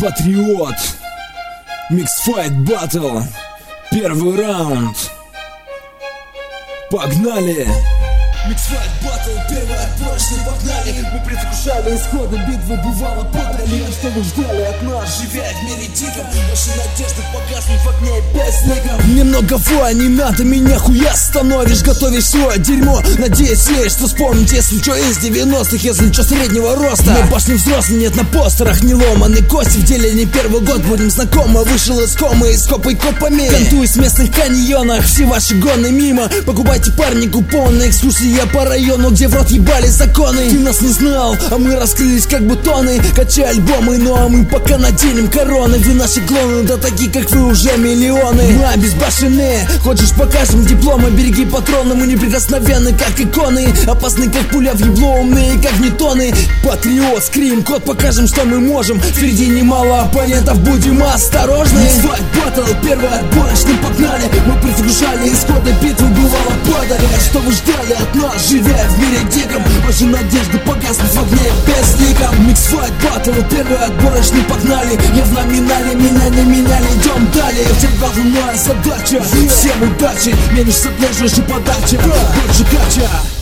Патриот. Миксфайт батл. Первый раунд. Погнали! Миксфайт батл, первый отборочный, погнали. Мы предвкушали исходы битвы, бывало падали. Что вы ждали от нас, живя в мире диком? Ваши надежды погаснут в огне песников. Немного фоя, не надо меня хуя становишь. Готовишь свое дерьмо, надеюсь есть что вспомнить. Если что из 90-х, если что среднего роста. На башне взрослый, нет на постерах, не ломаны кости. В деле не первый год, будем знакомы. Вышел из комы, из копы копами. Кантуюсь в местных каньонах, все ваши гоны мимо. Покупайте парни купоны, экскурсия по району, где в рот ебали законы. Ты нас не знал, а мы раскрылись как бутоны. Качай альбомы, ну а мы пока наделим короны. Вы наши клоны, да такие как вы уже миллионы. Мы обезбашенные, хочешь покажем дипломы. Береги патроны, мы неприкосновенны как иконы. Опасны как пуля в ебло, умные как ньютоны. Патриот, скрим, код, покажем что мы можем. Впереди немало оппонентов, будем осторожны. Миксфайт батл, первый отборочный, погнали. Мы предвкушали исходы битвы, бывало падали. Что вы ждали от нас, живя в мире диком? Ваши надежды погаснут в огне безликом. Миксфайт батл, первый отборочный, погнали. Я в номинале, меня не меняли, идем далее. В тебе главная задача, всем удачи. Меньше сопляжешь и подача, больше кача.